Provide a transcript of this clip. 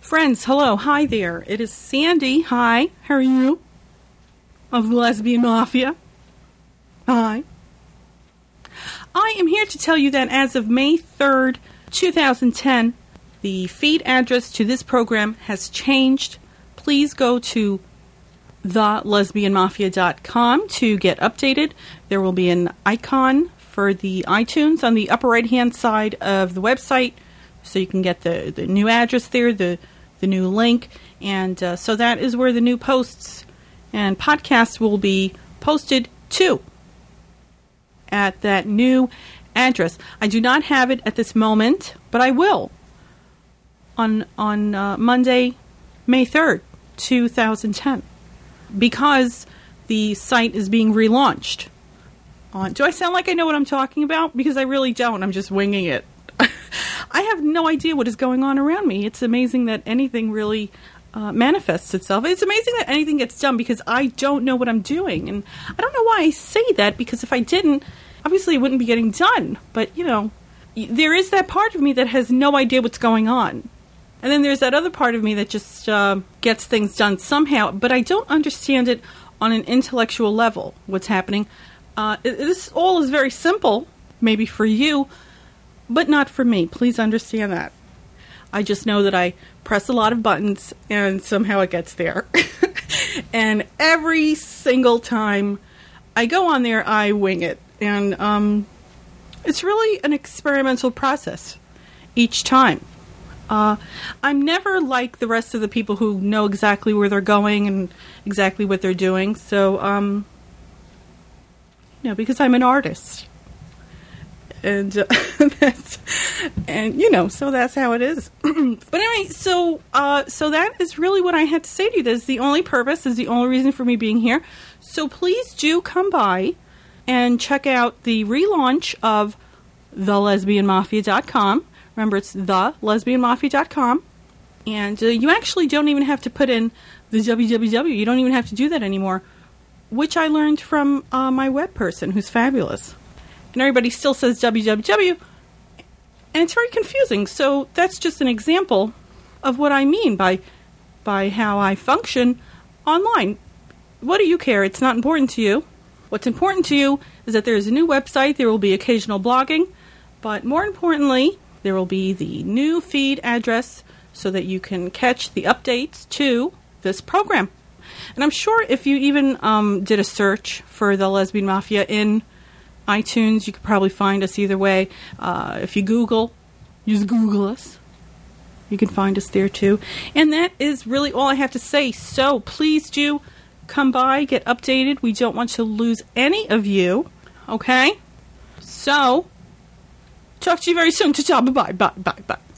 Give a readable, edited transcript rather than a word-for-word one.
Friends, hello, hi there. It is Sandy. Hi, how are you? Of the Lesbian Mafia. Hi. I am here to tell you that as of May 3rd, 2010, the feed address to this program has changed. Please go to thelesbianmafia.com to get updated. There will be an icon for the iTunes on the upper right-hand side of the website, so you can get the new address there, the new link, and so that is where the new posts and podcasts will be posted to, at that new address. I do not have it at this moment, but I will on Monday, May 3rd, 2010, because the site is being relaunched. Do I sound like I know what I'm talking about? Because I really don't. I'm just winging it. I have no idea what is going on around me. It's amazing that anything really manifests itself. It's amazing that anything gets done because I don't know what I'm doing. And I don't know why I say that, because if I didn't, obviously it wouldn't be getting done. But, you know, there is that part of me that has no idea what's going on. And then there's that other part of me that just gets things done somehow. But I don't understand it on an intellectual level, what's happening. This all is very simple, maybe for you, but not for me. Please understand that. I just know that I press a lot of buttons and somehow it gets there. And every single time I go on there, I wing it. And it's really an experimental process each time. I'm never like the rest of the people who know exactly where they're going and exactly what they're doing. So, because I'm an artist. And so that's how it is. But anyway, so that is really what I had to say to you. That's the only purpose, is the only reason for me being here. So please do come by and check out the relaunch of thelesbianmafia.com. Remember, it's thelesbianmafia.com. And you actually don't even have to put in the www. You don't even have to do that anymore, which I learned from my web person, who's fabulous. And everybody still says www, and it's very confusing. So that's just an example of what I mean by how I function online. What do you care? It's not important to you. What's important to you is that there's a new website, there will be occasional blogging, but more importantly, there will be the new feed address so that you can catch the updates to this program. And I'm sure if you even did a search for the Lesbian Mafia in iTunes, you could probably find us either way. If you use Google us, you can find us there too. And that is really all I have to say. So please do come by, get updated. We don't want to lose any of you. Okay? So, talk to you very soon. Ta-ta, bye-bye, bye-bye.